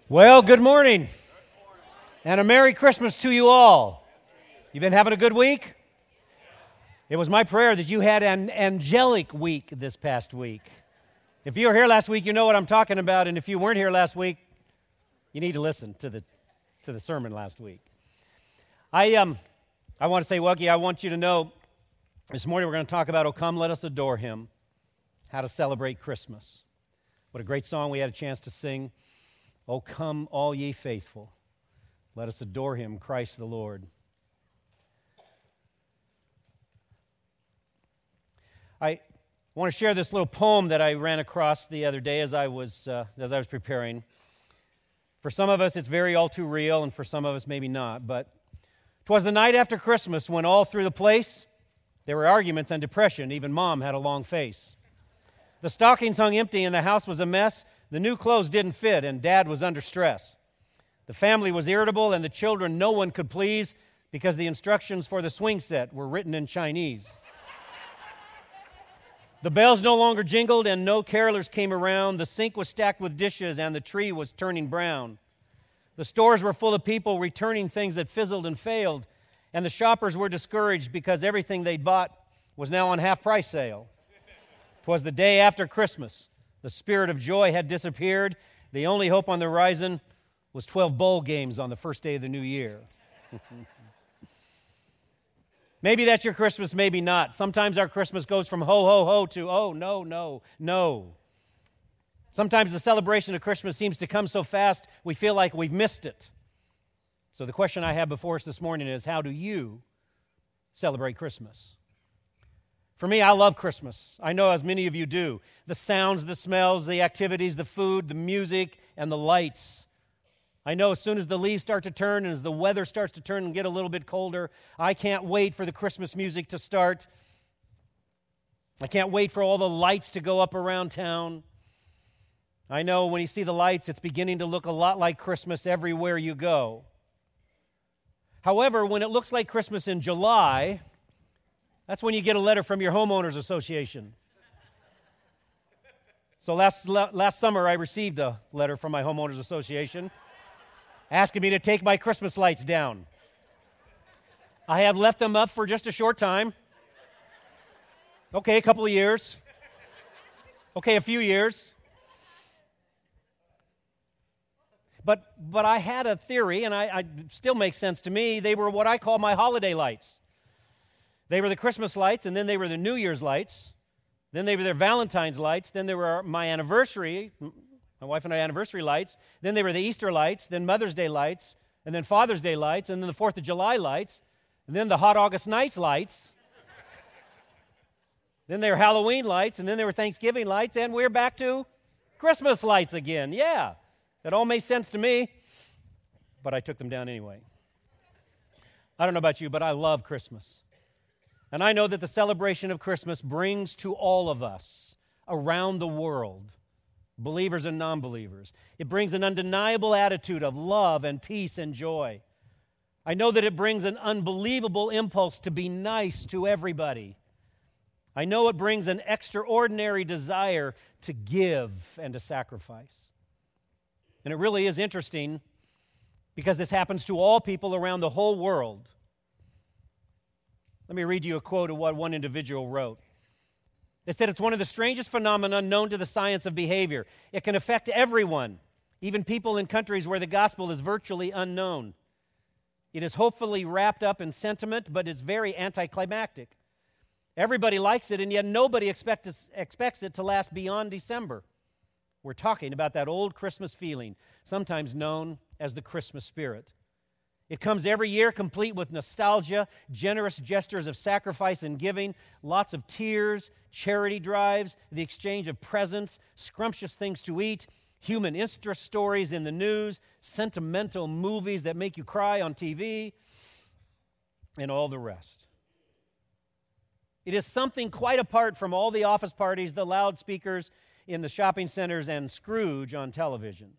Well, good morning, and a Merry Christmas to you all. You been having a good week? It was my prayer that you had an angelic week this past week. If you were here last week, you know what I'm talking about, and if you weren't here last week, you need to listen to the sermon last week. I want to say, Wuggy, I want you to know this morning we're going to talk about "Oh Come, Let Us Adore Him," how to celebrate Christmas. What a great song we had a chance to sing. "Oh, come, all ye faithful, let us adore him, Christ the Lord." I want to share this little poem that I ran across the other day as I was preparing. For some of us, it's very all too real, and for some of us, maybe not. But 'twas the night after Christmas when all through the place there were arguments and depression. Even Mom had a long face. The stockings hung empty, and the house was a mess. The new clothes didn't fit, and Dad was under stress. The family was irritable, and the children no one could please because the instructions for the swing set were written in Chinese. The bells no longer jingled, and no carolers came around. The sink was stacked with dishes, and the tree was turning brown. The stores were full of people returning things that fizzled and failed, and the shoppers were discouraged because everything they'd bought was now on half-price sale. 'Twas the day after Christmas. The spirit of joy had disappeared. The only hope on the horizon was 12 bowl games on the first day of the new year. Maybe that's your Christmas, maybe not. Sometimes our Christmas goes from ho, ho, ho to oh, no, no, no. Sometimes the celebration of Christmas seems to come so fast we feel like we've missed it. So the question I have before us this morning is, how do you celebrate Christmas? For me, I love Christmas. I know as many of you do. The sounds, the smells, the activities, the food, the music, and the lights. I know as soon as the leaves start to turn and as the weather starts to turn and get a little bit colder, I can't wait for the Christmas music to start. I can't wait for all the lights to go up around town. I know when you see the lights, it's beginning to look a lot like Christmas everywhere you go. However, when it looks like Christmas in July, that's when you get a letter from your homeowners association. So last summer, I received a letter from my homeowners association asking me to take my Christmas lights down. I have left them up for just a short time. Okay, a couple of years. Okay, a few years. But I had a theory, and I still makes sense to me. They were what I call my holiday lights. They were the Christmas lights, and then they were the New Year's lights. Then they were their Valentine's lights. Then they were my anniversary, my wife and I anniversary lights. Then they were the Easter lights, then Mother's Day lights, and then Father's Day lights, and then the 4th of July lights, and then the hot August nights lights. Then they were Halloween lights, and then they were Thanksgiving lights, and we're back to Christmas lights again. Yeah, that all made sense to me, but I took them down anyway. I don't know about you, but I love Christmas. And I know that the celebration of Christmas brings to all of us around the world, believers and non-believers, it brings an undeniable attitude of love and peace and joy. I know that it brings an unbelievable impulse to be nice to everybody. I know it brings an extraordinary desire to give and to sacrifice. And it really is interesting because this happens to all people around the whole world. Let me read you a quote of what one individual wrote. They said, "It's one of the strangest phenomena known to the science of behavior. It can affect everyone, even people in countries where the gospel is virtually unknown. It is hopefully wrapped up in sentiment, but is very anticlimactic. Everybody likes it, and yet nobody expects it to last beyond December." We're talking about that old Christmas feeling, sometimes known as the Christmas spirit. It comes every year complete with nostalgia, generous gestures of sacrifice and giving, lots of tears, charity drives, the exchange of presents, scrumptious things to eat, human interest stories in the news, sentimental movies that make you cry on TV, and all the rest. It is something quite apart from all the office parties, the loudspeakers in the shopping centers, and Scrooge on television.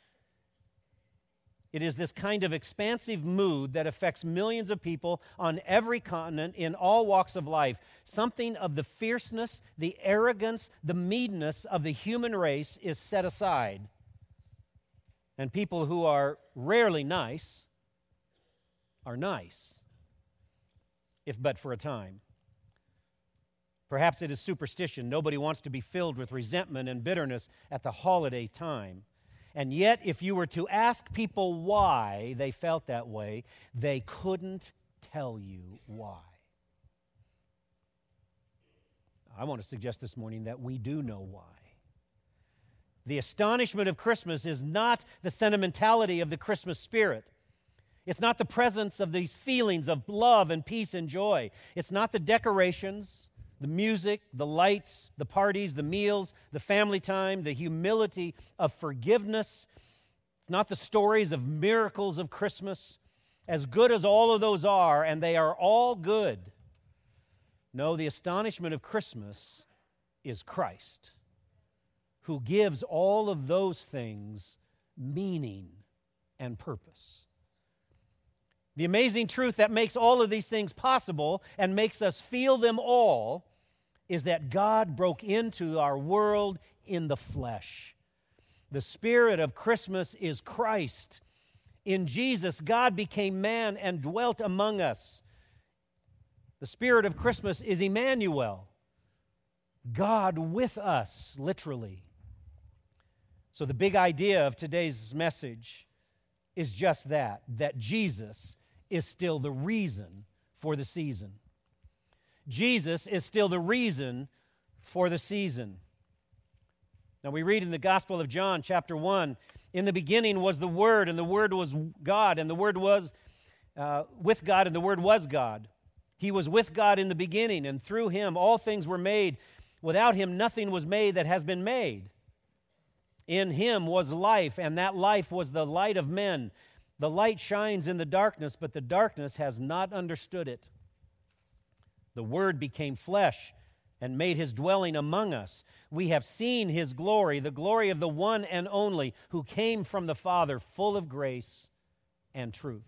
It is this kind of expansive mood that affects millions of people on every continent in all walks of life. Something of the fierceness, the arrogance, the meanness of the human race is set aside. And people who are rarely nice are nice, if but for a time. Perhaps it is superstition. Nobody wants to be filled with resentment and bitterness at the holiday time. And yet, if you were to ask people why they felt that way, they couldn't tell you why. I want to suggest this morning that we do know why. The astonishment of Christmas is not the sentimentality of the Christmas spirit. It's not the presence of these feelings of love and peace and joy. It's not the decorations, the music, the lights, the parties, the meals, the family time, the humility of forgiveness. It's not the stories of miracles of Christmas, as good as all of those are, and they are all good. No, the astonishment of Christmas is Christ, who gives all of those things meaning and purpose. The amazing truth that makes all of these things possible and makes us feel them all is that God broke into our world in the flesh. The spirit of Christmas is Christ. In Jesus, God became man and dwelt among us. The spirit of Christmas is Emmanuel, God with us, literally. So the big idea of today's message is just that Jesus is still the reason for the season. Jesus is still the reason for the season. Now we read in the Gospel of John, chapter 1, in the beginning was the Word, and the Word was God, and the Word was with God, and the Word was God. He was with God in the beginning, and through Him all things were made. Without Him nothing was made that has been made. In Him was life, and that life was the light of men. The light shines in the darkness, but the darkness has not understood it. The Word became flesh and made His dwelling among us. We have seen His glory, the glory of the one and only who came from the Father, full of grace and truth.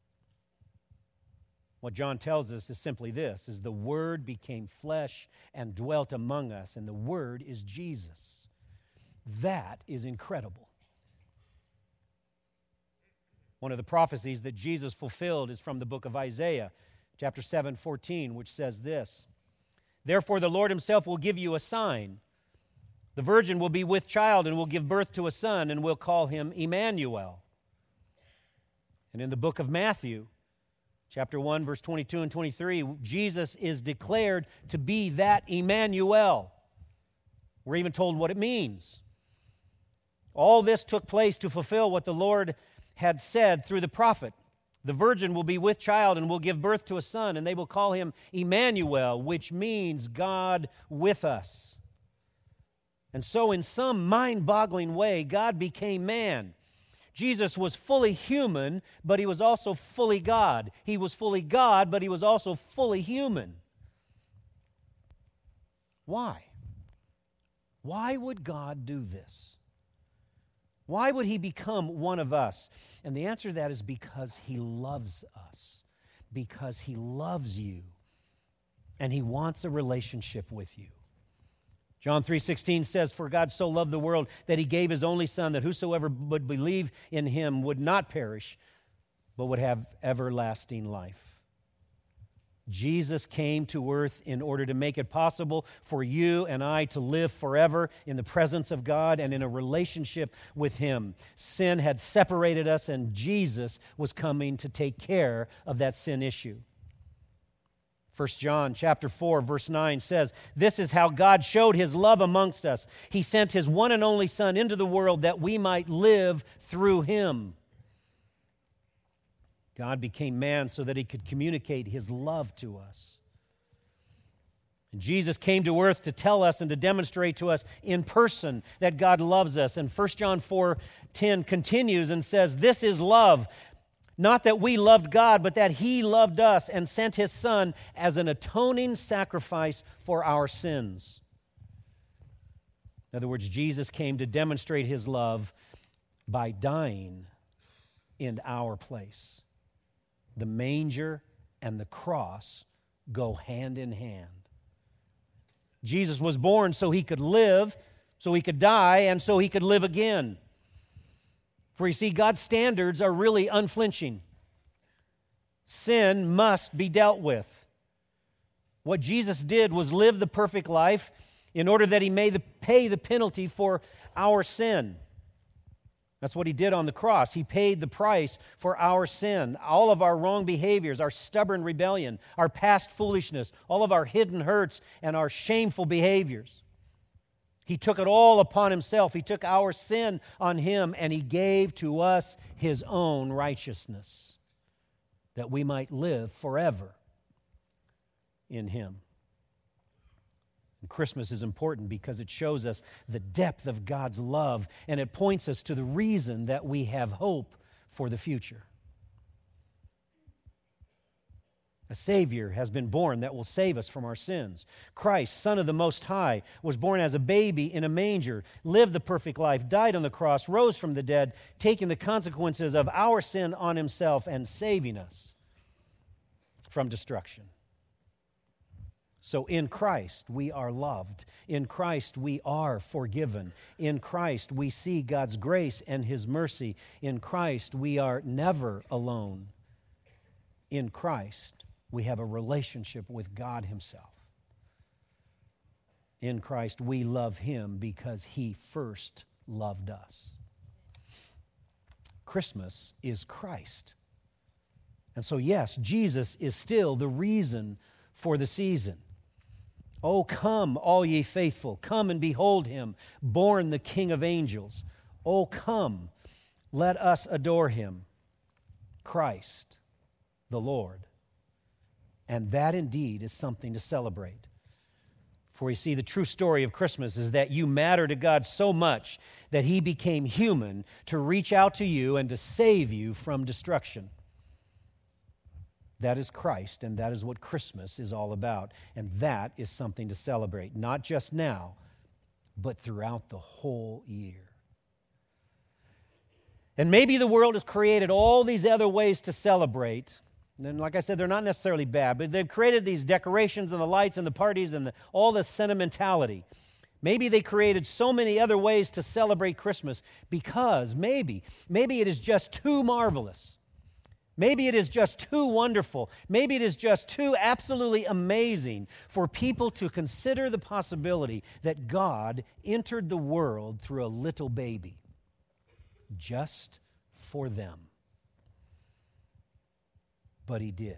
What John tells us is simply this, is the Word became flesh and dwelt among us, and the Word is Jesus. That is incredible. One of the prophecies that Jesus fulfilled is from the book of Isaiah, chapter 7:14, which says this, "Therefore the Lord Himself will give you a sign. The virgin will be with child and will give birth to a son, and will call him Emmanuel." And in the book of Matthew, chapter 1, verse 22 and 23, Jesus is declared to be that Emmanuel. We're even told what it means. All this took place to fulfill what the Lord had said through the prophet. The virgin will be with child and will give birth to a son, and they will call him Emmanuel, which means God with us. And so in some mind-boggling way, God became man. Jesus was fully human, but He was also fully God. He was fully God, but He was also fully human. Why? Why would God do this? Why would He become one of us? And the answer to that is because He loves us, because He loves you, and He wants a relationship with you. John 3:16 says, "For God so loved the world that He gave His only Son, that whosoever would believe in Him would not perish, but would have everlasting life." Jesus came to earth in order to make it possible for you and I to live forever in the presence of God and in a relationship with Him. Sin had separated us, and Jesus was coming to take care of that sin issue. 1 John chapter 4, verse 9 says, "This is how God showed His love amongst us. He sent His one and only Son into the world that we might live through Him." God became man so that He could communicate His love to us. And Jesus came to earth to tell us and to demonstrate to us in person that God loves us. And 1 John 4:10 continues and says, "This is love, not that we loved God, but that He loved us and sent His Son as an atoning sacrifice for our sins." In other words, Jesus came to demonstrate His love by dying in our place. The manger and the cross go hand in hand. Jesus was born so He could live, so He could die, and so He could live again. For you see, God's standards are really unflinching. Sin must be dealt with. What Jesus did was live the perfect life in order that He may pay the penalty for our sin. That's what He did on the cross. He paid the price for our sin, all of our wrong behaviors, our stubborn rebellion, our past foolishness, all of our hidden hurts and our shameful behaviors. He took it all upon Himself. He took our sin on Him, and He gave to us His own righteousness, that we might live forever in Him. And Christmas is important because it shows us the depth of God's love, and it points us to the reason that we have hope for the future. A Savior has been born that will save us from our sins. Christ, Son of the Most High, was born as a baby in a manger, lived the perfect life, died on the cross, rose from the dead, taking the consequences of our sin on Himself and saving us from destruction. So in Christ we are loved. In Christ we are forgiven. In Christ we see God's grace and His mercy. In Christ we are never alone. In Christ we have a relationship with God Himself. In Christ we love Him because He first loved us. Christmas is Christ. And so yes, Jesus is still the reason for the season. Oh, come, all ye faithful, come and behold Him, born the King of angels. Oh, come, let us adore Him, Christ the Lord. And that indeed is something to celebrate. For you see, the true story of Christmas is that you matter to God so much that He became human to reach out to you and to save you from destruction. That is Christ, and that is what Christmas is all about. And that is something to celebrate, not just now, but throughout the whole year. And maybe the world has created all these other ways to celebrate. And like I said, they're not necessarily bad, but they've created these decorations and the lights and the parties and all the sentimentality. Maybe they created so many other ways to celebrate Christmas because maybe it is just too marvelous. Maybe it is just too wonderful. Maybe it is just too absolutely amazing for people to consider the possibility that God entered the world through a little baby just for them. But He did.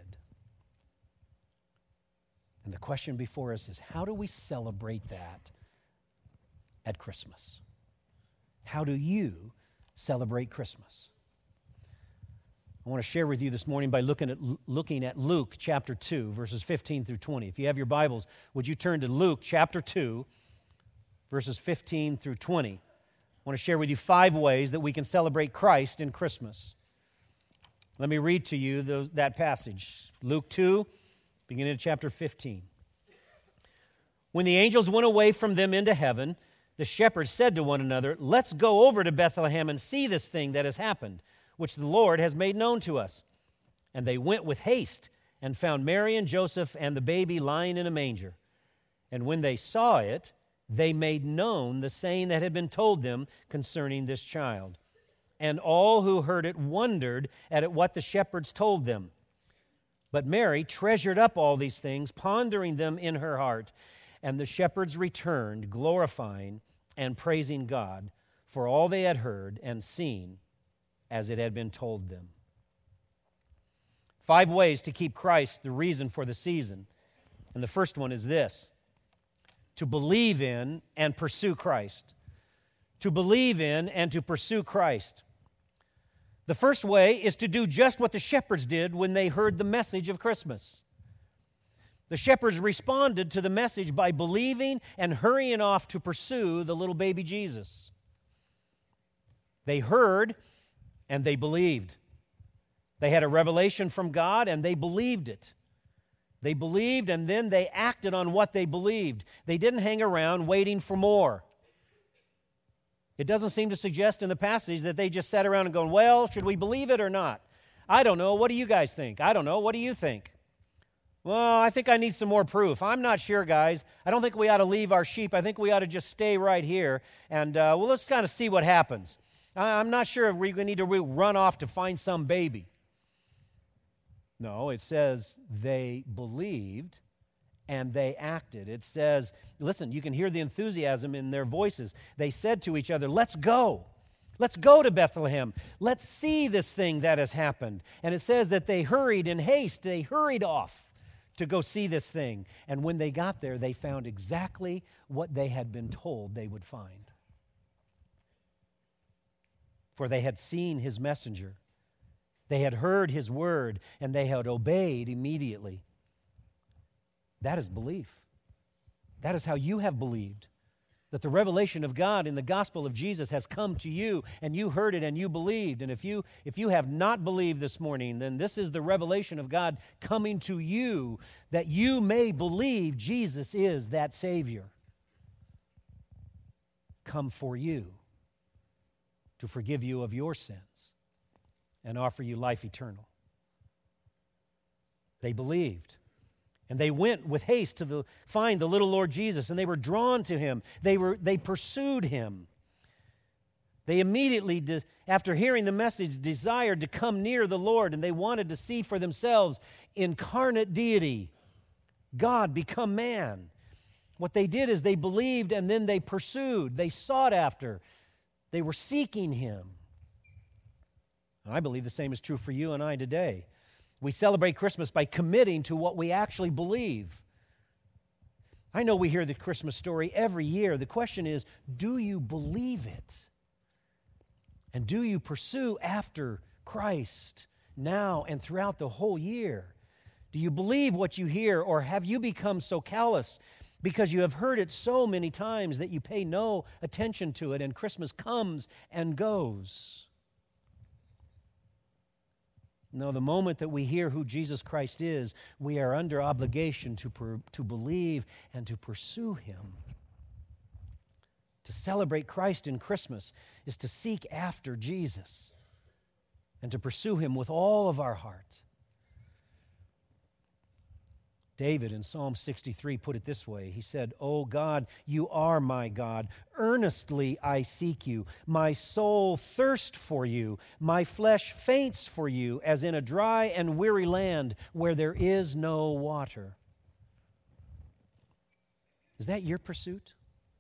And the question before us is, how do we celebrate that at Christmas? How do you celebrate Christmas? I want to share with you this morning by looking at Luke chapter 2, verses 15 through 20. If you have your Bibles, would you turn to Luke chapter 2, verses 15 through 20. I want to share with you 5 ways that we can celebrate Christ in Christmas. Let me read to you that passage. Luke 2, beginning at chapter 15. When the angels went away from them into heaven, the shepherds said to one another, "Let's go over to Bethlehem and see this thing that has happened, which the Lord has made known to us." And they went with haste and found Mary and Joseph and the baby lying in a manger. And when they saw it, they made known the saying that had been told them concerning this child. And all who heard it wondered at what the shepherds told them. But Mary treasured up all these things, pondering them in her heart. And the shepherds returned, glorifying and praising God for all they had heard and seen as it had been told them. 5 ways to keep Christ the reason for the season. And the first one is this: to believe in and pursue Christ. To believe in and to pursue Christ. The first way is to do just what the shepherds did when they heard the message of Christmas. The shepherds responded to the message by believing and hurrying off to pursue the little baby Jesus. They heard and they believed. They had a revelation from God and they believed it. They believed and then they acted on what they believed. They didn't hang around waiting for more. It doesn't seem to suggest in the passage that they just sat around and going, "Well, should we believe it or not? I don't know. What do you guys think? I don't know. What do you think? Well, I think I need some more proof. I'm not sure, guys. I don't think we ought to leave our sheep. I think we ought to just stay right here and let's kind of see what happens." I'm not sure if we're going to need to run off to find some baby. No, it says they believed and they acted. It says, listen, you can hear the enthusiasm in their voices. They said to each other, let's go. Let's go to Bethlehem. Let's see this thing that has happened. And it says that they hurried in haste. They hurried off to go see this thing. And when they got there, they found exactly what they had been told they would find. For they had seen his messenger. They had heard his word, and they had obeyed immediately. That is belief. That is how you have believed. That the revelation of God in the gospel of Jesus has come to you, and you heard it and you believed. And if you have not believed this morning, then this is the revelation of God coming to you, that you may believe Jesus is that Savior. Come for you to forgive you of your sins and offer you life eternal. They believed. And they went with haste to find the little Lord Jesus, and they were drawn to him. They pursued him. They immediately, after hearing the message, desired to come near the Lord, and they wanted to see for themselves incarnate deity, God become man. What they did is they believed, and then they pursued. They sought after. They were seeking him. And I believe the same is true for you and I today. We celebrate Christmas by committing to what we actually believe. I know we hear the Christmas story every year. The question is, do you believe it? And do you pursue after Christ now and throughout the whole year? Do you believe what you hear, or have you become so callous because you have heard it so many times that you pay no attention to it, and Christmas comes and goes? No, the moment that we hear who Jesus Christ is, we are under obligation to believe and to pursue him. To celebrate Christ in Christmas is to seek after Jesus and to pursue him with all of our heart. David in Psalm 63 put it this way. He said, "O God, you are my God. Earnestly I seek you. My soul thirsts for you. My flesh faints for you, as in a dry and weary land where there is no water." Is that your pursuit?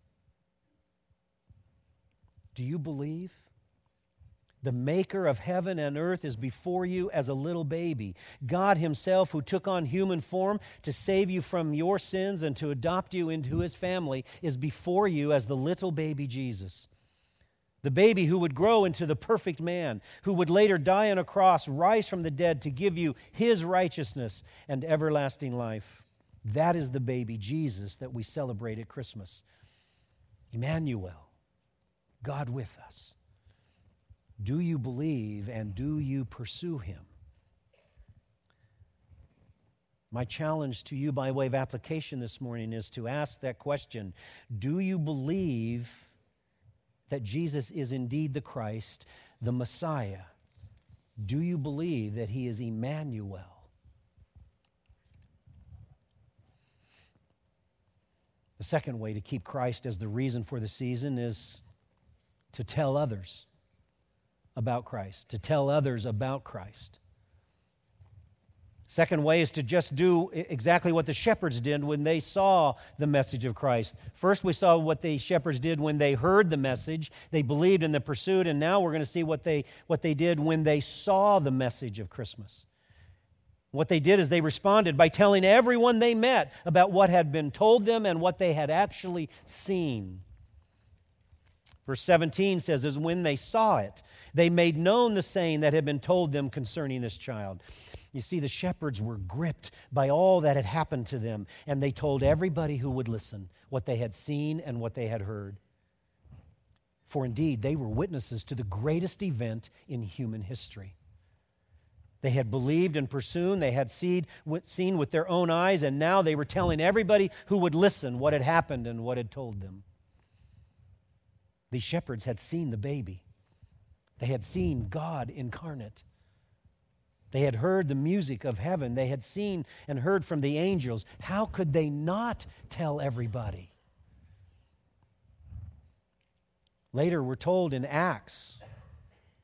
Do you believe? The maker of heaven and earth is before you as a little baby. God himself, who took on human form to save you from your sins and to adopt you into his family, is before you as the little baby Jesus. The baby who would grow into the perfect man, who would later die on a cross, rise from the dead to give you his righteousness and everlasting life. That is the baby Jesus that we celebrate at Christmas. Emmanuel, God with us. Do you believe and do you pursue him? My challenge to you by way of application this morning is to ask that question. Do you believe that Jesus is indeed the Christ, the Messiah? Do you believe that he is Emmanuel? The second way to keep Christ as the reason for the season is to tell others about Christ, to tell others about Christ. Second way is to just do exactly what the shepherds did when they saw the message of Christ. First, we saw what the shepherds did when they heard the message. They believed in the pursuit, and now we're going to see what they did when they saw the message of Christmas. What they did is they responded by telling everyone they met about what had been told them and what they had actually seen. Verse 17 says, as when they saw it, they made known the saying that had been told them concerning this child. You see, the shepherds were gripped by all that had happened to them, and they told everybody who would listen what they had seen and what they had heard. For indeed, they were witnesses to the greatest event in human history. They had believed and pursued, they had seen with their own eyes, and now they were telling everybody who would listen what had happened and what had told them. These shepherds had seen the baby. They had seen God incarnate. They had heard the music of heaven. They had seen and heard from the angels. How could they not tell everybody? Later, we're told in Acts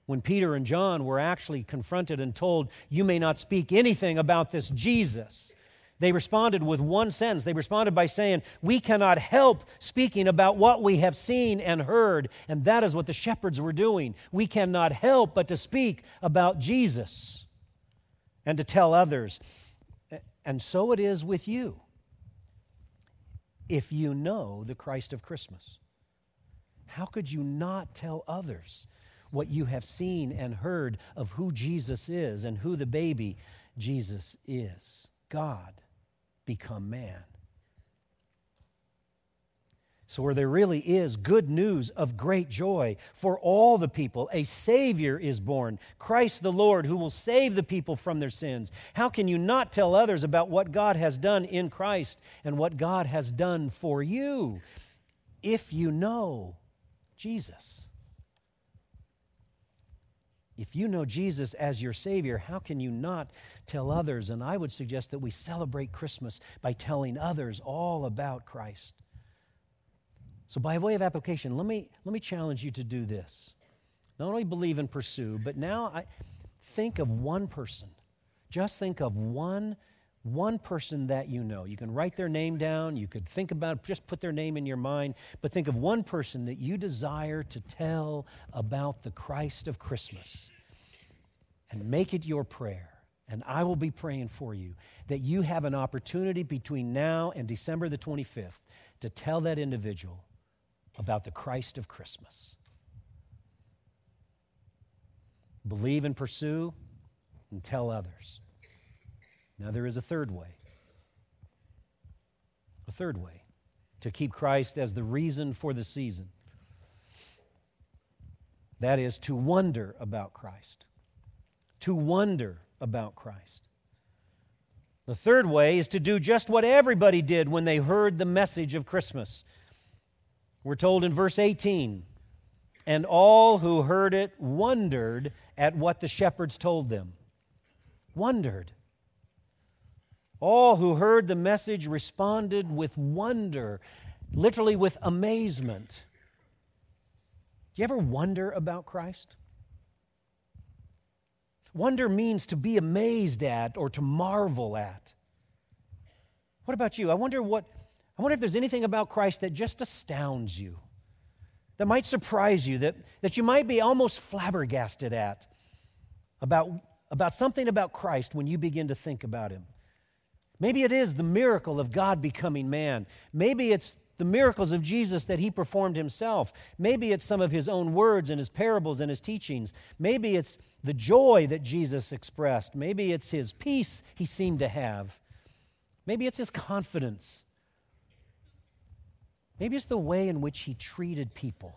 when Peter and John were actually confronted and told, "You may not speak anything about this Jesus," they responded with one sentence. They responded by saying, "We cannot help speaking about what we have seen and heard." And that is what the shepherds were doing. We cannot help but to speak about Jesus and to tell others. And so it is with you. If you know the Christ of Christmas, how could you not tell others what you have seen and heard of who Jesus is and who the baby Jesus is? God become man. So where there really is good news of great joy for all the people, a Savior is born, Christ the Lord, who will save the people from their sins. How can you not tell others about what God has done in Christ and what God has done for you if you know Jesus? If you know Jesus as your Savior, how can you not tell others? And I would suggest that we celebrate Christmas by telling others all about Christ. So by way of application, let me challenge you to do this. Not only believe and pursue, but now think of one person. Just think of one person that you know. You can write their name down. You could think about, just put their name in your mind. But think of one person that you desire to tell about the Christ of Christmas. And make it your prayer. And I will be praying for you that you have an opportunity between now and December the 25th to tell that individual about the Christ of Christmas. Believe and pursue and tell others. Now there is a third way. A third way to keep Christ as the reason for the season. That is to wonder about Christ. To wonder about Christ. The third way is to do just what everybody did when they heard the message of Christmas. We're told in verse 18, "And all who heard it wondered at what the shepherds told them." Wondered. All who heard the message responded with wonder, literally with amazement. Do you ever wonder about Christ? Wonder means to be amazed at or to marvel at. What about you? I wonder if there's anything about Christ that just astounds you, that might surprise you, that you might be almost flabbergasted at about something about Christ when you begin to think about Him. Maybe it is the miracle of God becoming man. Maybe it's the miracles of Jesus that He performed Himself. Maybe it's some of His own words and His parables and His teachings. Maybe it's the joy that Jesus expressed. Maybe it's His peace He seemed to have. Maybe it's His confidence. Maybe it's the way in which He treated people.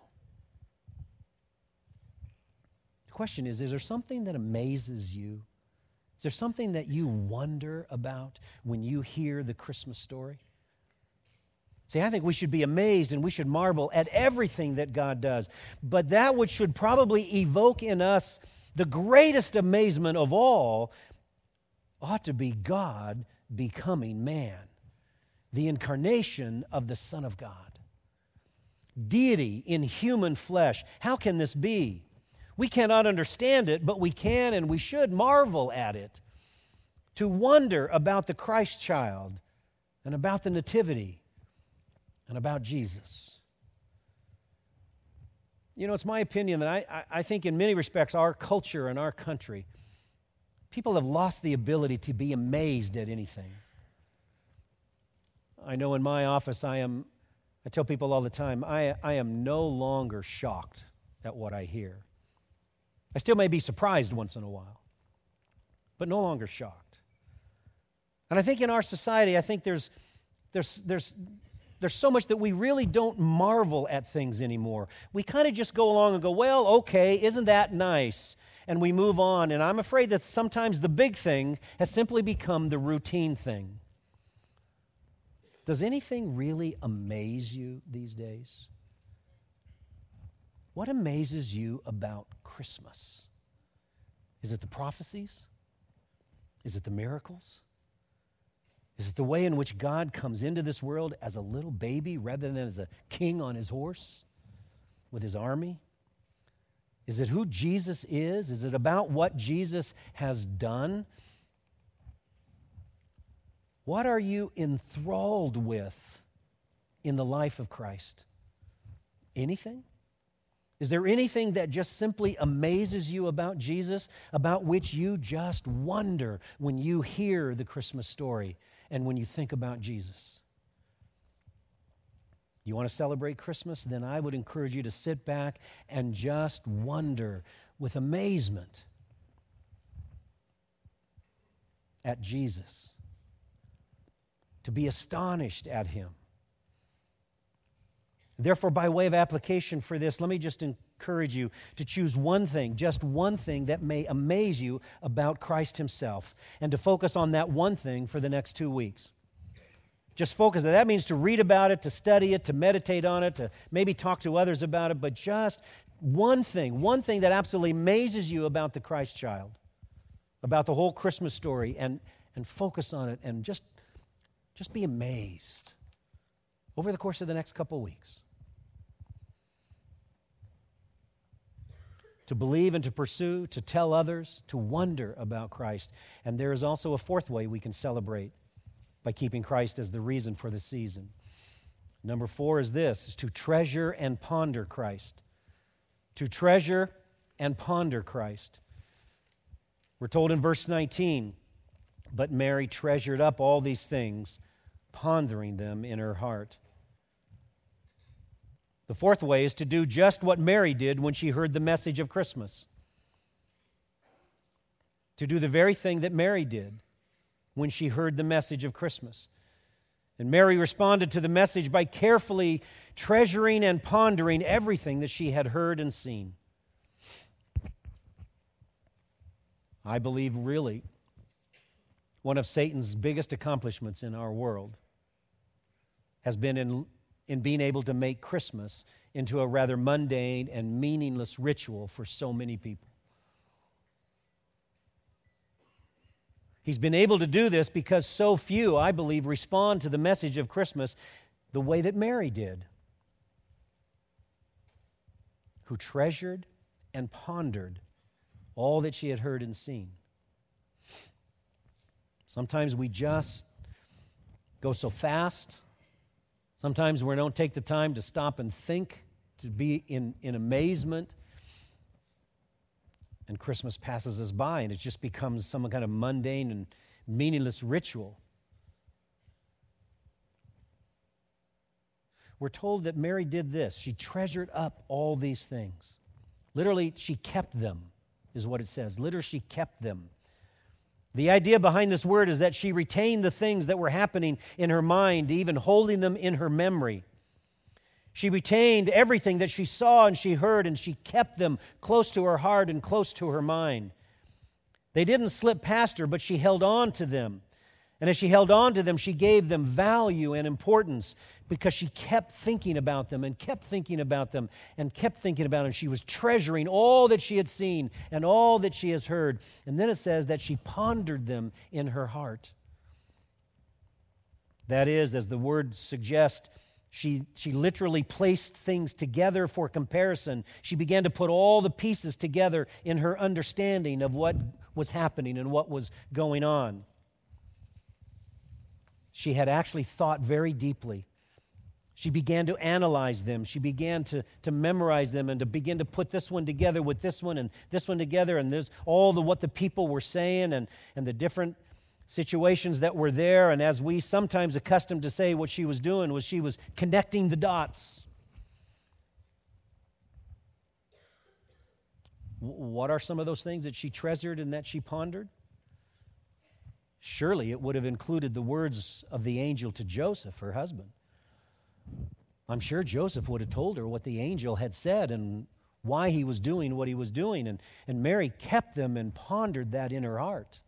The question is there something that amazes you? Is there something that you wonder about when you hear the Christmas story? See, I think we should be amazed and we should marvel at everything that God does. But that which should probably evoke in us the greatest amazement of all ought to be God becoming man, the incarnation of the Son of God. Deity in human flesh. How can this be? We cannot understand it, but we can and we should marvel at it. To wonder about the Christ child and about the Nativity and about Jesus. You know, it's my opinion that I think in many respects our culture and our country, people have lost the ability to be amazed at anything. I know in my office I tell people all the time, I am no longer shocked at what I hear. I still may be surprised once in a while, but no longer shocked. And I think in our society, I think there's so much that we really don't marvel at things anymore. We kind of just go along and go, well, okay, isn't that nice? And we move on. And I'm afraid that sometimes the big thing has simply become the routine thing. Does anything really amaze you these days? What amazes you about Christmas? Is it the prophecies? Is it the miracles? Is it the way in which God comes into this world as a little baby rather than as a king on his horse with his army? Is it who Jesus is? Is it about what Jesus has done? What are you enthralled with in the life of Christ? Anything? Is there anything that just simply amazes you about Jesus, about which you just wonder when you hear the Christmas story and when you think about Jesus? You want to celebrate Christmas? Then I would encourage you to sit back and just wonder with amazement at Jesus, to be astonished at Him. Therefore, by way of application for this, let me just encourage you to choose one thing, just one thing that may amaze you about Christ Himself, and to focus on that one thing for the next 2 weeks. Just focus. That means to read about it, to study it, to meditate on it, to maybe talk to others about it, but just one thing that absolutely amazes you about the Christ child, about the whole Christmas story, and focus on it, and just be amazed over the course of the next couple weeks. To believe and to pursue, to tell others, to wonder about Christ. And there is also a fourth way we can celebrate by keeping Christ as the reason for the season. Number 4 is this, is to treasure and ponder Christ. To treasure and ponder Christ. We're told in verse 19, but Mary treasured up all these things, pondering them in her heart. The fourth way is to do just what Mary did when she heard the message of Christmas. To do the very thing that Mary did when she heard the message of Christmas. And Mary responded to the message by carefully treasuring and pondering everything that she had heard and seen. I believe really one of Satan's biggest accomplishments in our world has been in being able to make Christmas into a rather mundane and meaningless ritual for so many people. He's been able to do this because so few, I believe, respond to the message of Christmas the way that Mary did, who treasured and pondered all that she had heard and seen. Sometimes we just go so fast. Sometimes we don't take the time to stop and think, to be in amazement. And Christmas passes us by, and it just becomes some kind of mundane and meaningless ritual. We're told that Mary did this. She treasured up all these things. Literally, she kept them, is what it says. Literally, she kept them. The idea behind this word is that she retained the things that were happening in her mind, even holding them in her memory. She retained everything that she saw and she heard, and she kept them close to her heart and close to her mind. They didn't slip past her, but she held on to them. And as she held on to them, she gave them value and importance because she kept thinking about them and kept thinking about them and kept thinking about them. She was treasuring all that she had seen and all that she has heard. And then it says that she pondered them in her heart. That is, as the word suggests, she literally placed things together for comparison. She began to put all the pieces together in her understanding of what was happening and what was going on. She had actually thought very deeply. She began to analyze them. She began to memorize them and to begin to put this one together with this one and this one together, and there's all what the people were saying and the different situations that were there. And as we sometimes accustomed to say, what she was doing was she was connecting the dots. What are some of those things that she treasured and that she pondered? Surely it would have included the words of the angel to Joseph, her husband. I'm sure Joseph would have told her what the angel had said and why he was doing what he was doing. And Mary kept them and pondered that in her heart.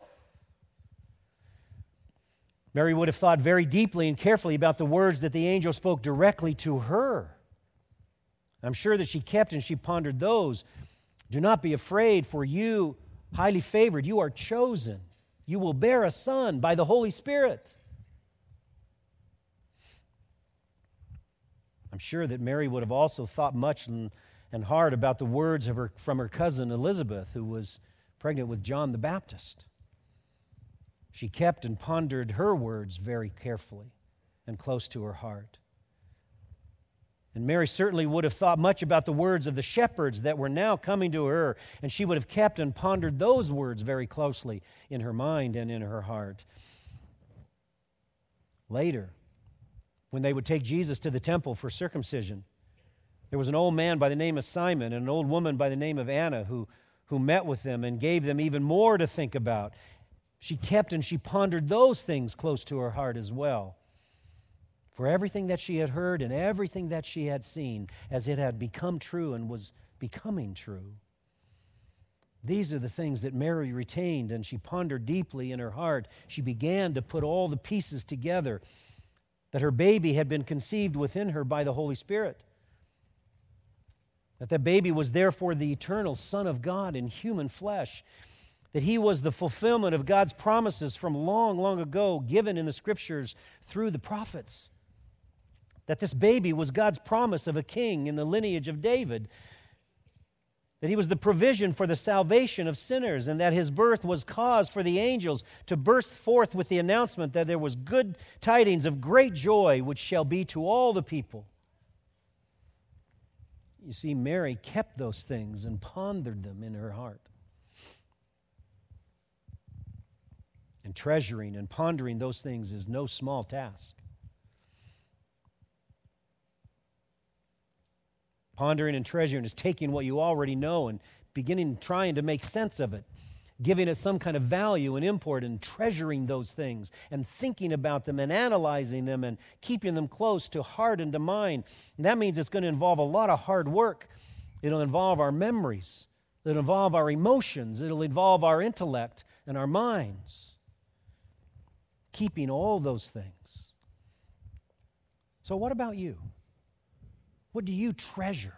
Mary would have thought very deeply and carefully about the words that the angel spoke directly to her. I'm sure that she kept and she pondered those. Do not be afraid, for you, highly favored, you are chosen. You will bear a son by the Holy Spirit. I'm sure that Mary would have also thought much and and hard about the words from her cousin Elizabeth, who was pregnant with John the Baptist. She kept and pondered her words very carefully and close to her heart. And Mary certainly would have thought much about the words of the shepherds that were now coming to her, and she would have kept and pondered those words very closely in her mind and in her heart. Later, when they would take Jesus to the temple for circumcision, there was an old man by the name of Simon and an old woman by the name of Anna who met with them and gave them even more to think about. She kept and she pondered those things close to her heart as well. For everything that she had heard and everything that she had seen, as it had become true and was becoming true. These are the things that Mary retained, and she pondered deeply in her heart. She began to put all the pieces together, that her baby had been conceived within her by the Holy Spirit, that the baby was therefore the eternal Son of God in human flesh, that he was the fulfillment of God's promises from long, long ago given in the Scriptures through the prophets, that this baby was God's promise of a king in the lineage of David, that he was the provision for the salvation of sinners, and that his birth was cause for the angels to burst forth with the announcement that there was good tidings of great joy which shall be to all the people. You see, Mary kept those things and pondered them in her heart. And treasuring and pondering those things is no small task. Pondering and treasuring is taking what you already know and trying to make sense of it, giving it some kind of value and import, and treasuring those things and thinking about them and analyzing them and keeping them close to heart and to mind. And that means it's going to involve a lot of hard work. It'll involve our memories. It'll involve our emotions. It'll involve our intellect and our minds. Keeping all those things. So what about you? What do you treasure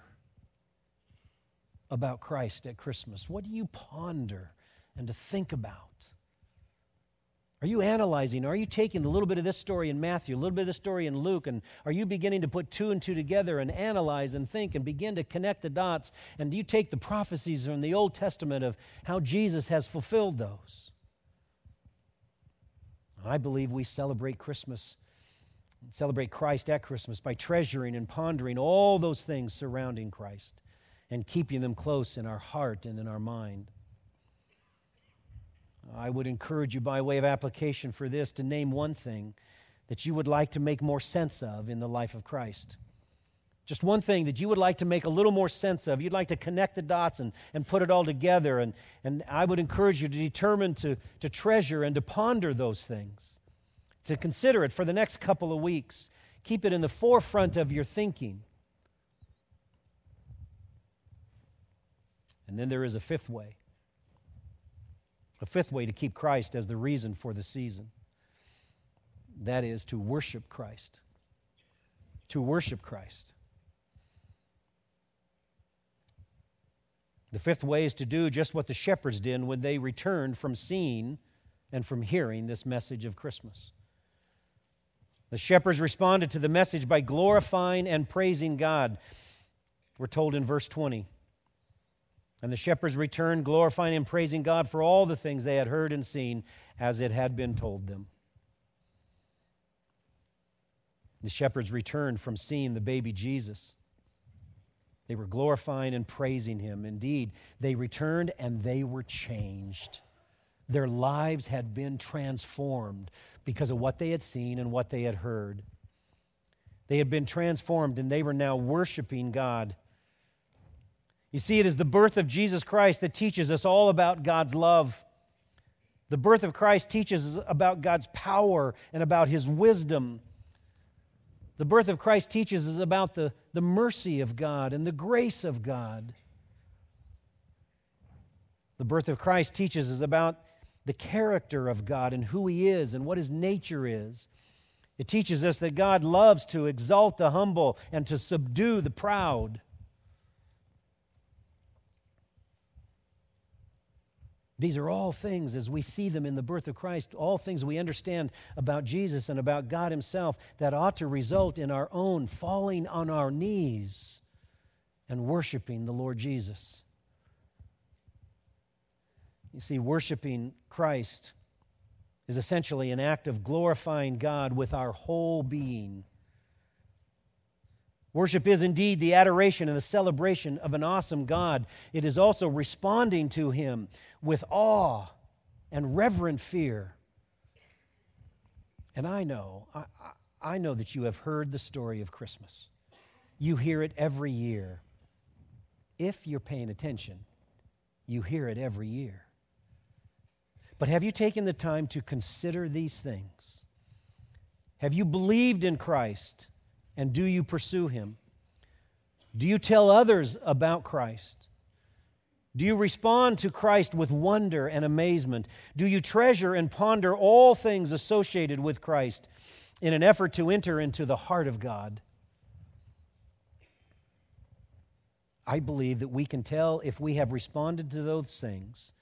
about Christ at Christmas? What do you ponder and to think about? Are you analyzing? Are you taking a little bit of this story in Matthew, a little bit of this story in Luke, and are you beginning to put two and two together and analyze and think and begin to connect the dots? And do you take the prophecies from the Old Testament of how Jesus has fulfilled those? I believe we celebrate Christmas, celebrate Christ at Christmas by treasuring and pondering all those things surrounding Christ and keeping them close in our heart and in our mind. I would encourage you, by way of application for this, to name one thing that you would like to make more sense of in the life of Christ. Just one thing that you would like to make a little more sense of. You'd like to connect the dots and put it all together. And I would encourage you to determine to treasure and to ponder those things, to consider it for the next couple of weeks. Keep it in the forefront of your thinking. And then there is a fifth way to keep Christ as the reason for the season. That is to worship Christ. To worship Christ. The fifth way is to do just what the shepherds did when they returned from seeing and from hearing this message of Christmas. The shepherds responded to the message by glorifying and praising God. We're told in verse 20. And the shepherds returned, glorifying and praising God for all the things they had heard and seen as it had been told them. The shepherds returned from seeing the baby Jesus. They were glorifying and praising Him. Indeed, they returned and they were changed. Their lives had been transformed because of what they had seen and what they had heard. They had been transformed and they were now worshiping God. You see, it is the birth of Jesus Christ that teaches us all about God's love. The birth of Christ teaches us about God's power and about His wisdom. The birth of Christ teaches us about the mercy of God and the grace of God. The birth of Christ teaches us about the character of God and who He is and what His nature is. It teaches us that God loves to exalt the humble and to subdue the proud. These are all things, as we see them in the birth of Christ, all things we understand about Jesus and about God Himself that ought to result in our own falling on our knees and worshiping the Lord Jesus. You see, worshiping Christ is essentially an act of glorifying God with our whole being. Worship is indeed the adoration and the celebration of an awesome God. It is also responding to Him with awe and reverent fear. And I know that you have heard the story of Christmas. You hear it every year. If you're paying attention, you hear it every year. But have you taken the time to consider these things? Have you believed in Christ, and do you pursue Him? Do you tell others about Christ? Do you respond to Christ with wonder and amazement? Do you treasure and ponder all things associated with Christ in an effort to enter into the heart of God? I believe that we can tell if we have responded to those things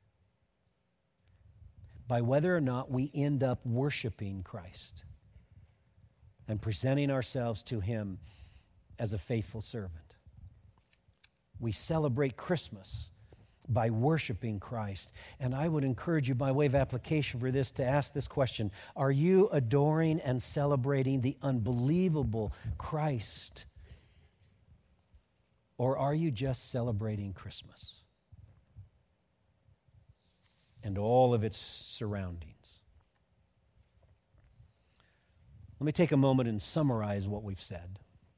by whether or not we end up worshiping Christ and presenting ourselves to Him as a faithful servant. We celebrate Christmas by worshiping Christ. And I would encourage you, by way of application for this, to ask this question: are you adoring and celebrating the unbelievable Christ? Or are you just celebrating Christmas and all of its surroundings? Let me take a moment and summarize what we've said.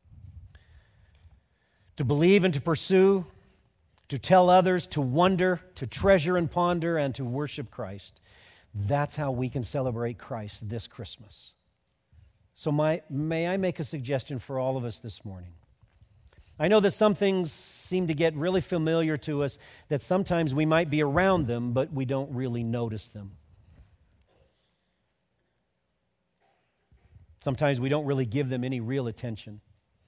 To believe and to pursue, to tell others, to wonder, to treasure and ponder, and to worship Christ. That's how we can celebrate Christ this Christmas. So may I make a suggestion for all of us this morning? I know that some things seem to get really familiar to us, that sometimes we might be around them, but we don't really notice them. Sometimes we don't really give them any real attention.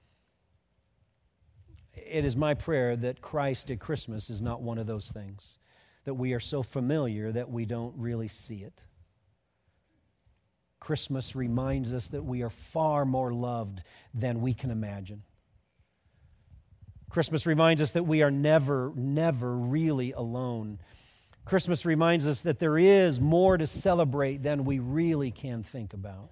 It is my prayer that Christ at Christmas is not one of those things, that we are so familiar that we don't really see it. Christmas reminds us that we are far more loved than we can imagine. Christmas reminds us that we are never, never really alone. Christmas reminds us that there is more to celebrate than we really can think about.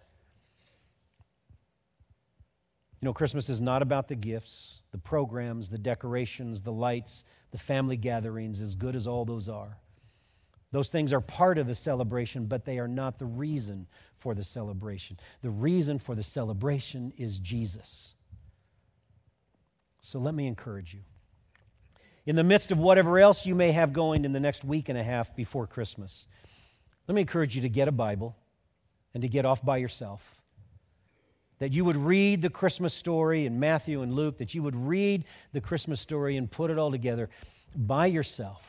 You know, Christmas is not about the gifts, the programs, the decorations, the lights, the family gatherings, as good as all those are. Those things are part of the celebration, but they are not the reason for the celebration. The reason for the celebration is Jesus. So let me encourage you. In the midst of whatever else you may have going in the next week and a half before Christmas, let me encourage you to get a Bible and to get off by yourself. That you would read the Christmas story in Matthew and Luke, that you would read the Christmas story and put it all together by yourself.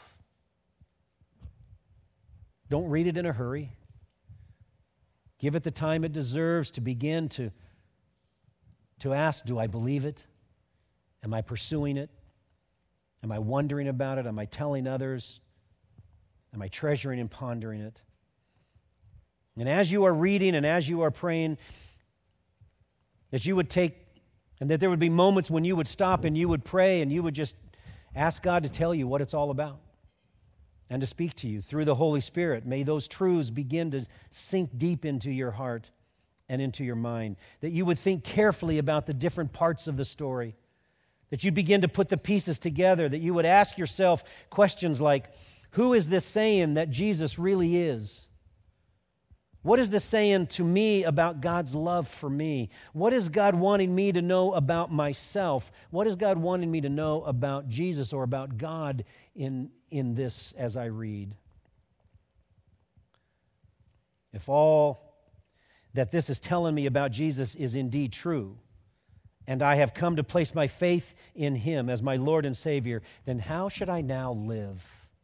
Don't read it in a hurry. Give it the time it deserves to begin to ask, do I believe it? Am I pursuing it? Am I wondering about it? Am I telling others? Am I treasuring and pondering it? And as you are reading and as you are praying, that you would take, and that there would be moments when you would stop and you would pray and you would just ask God to tell you what it's all about and to speak to you through the Holy Spirit. May those truths begin to sink deep into your heart and into your mind. That you would think carefully about the different parts of the story. That you begin to put the pieces together. That you would ask yourself questions like, who is this saying that Jesus really is? What is this saying to me about God's love for me? What is God wanting me to know about myself? What is God wanting me to know about Jesus or about God in this as I read? If all that this is telling me about Jesus is indeed true, and I have come to place my faith in Him as my Lord and Savior, then how should I now live?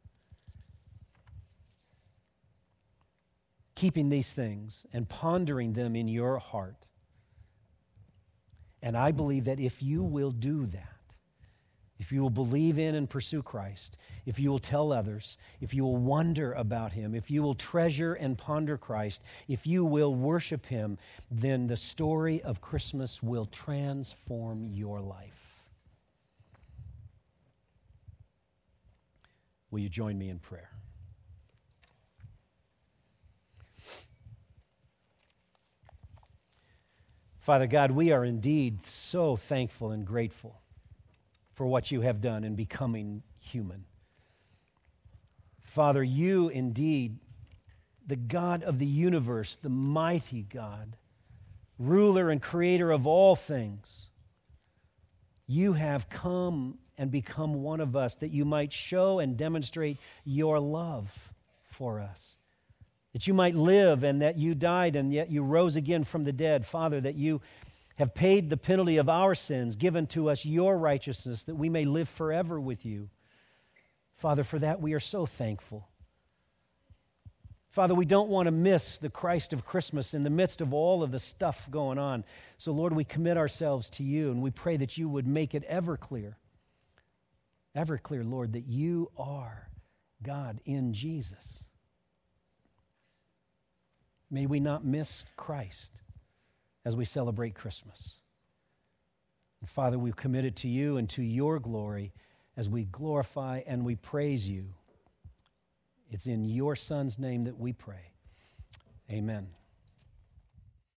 Keeping these things and pondering them in your heart. And I believe that if you will do that, if you will believe in and pursue Christ, if you will tell others, if you will wonder about Him, if you will treasure and ponder Christ, if you will worship Him, then the story of Christmas will transform your life. Will you join me in prayer? Father God, we are indeed so thankful and grateful for what you have done in becoming human. Father, you indeed, the God of the universe, the mighty God, ruler and creator of all things, you have come and become one of us that you might show and demonstrate your love for us, that you might live and that you died and yet you rose again from the dead. Father, that you have paid the penalty of our sins, given to us your righteousness, that we may live forever with you. Father, for that we are so thankful. Father, we don't want to miss the Christ of Christmas in the midst of all of the stuff going on. So, Lord, we commit ourselves to you, and we pray that you would make it ever clear, Lord, that you are God in Jesus. May we not miss Christ as we celebrate Christmas. And Father, we've committed to you and to your glory as we glorify and we praise you. It's in your Son's name that we pray. Amen.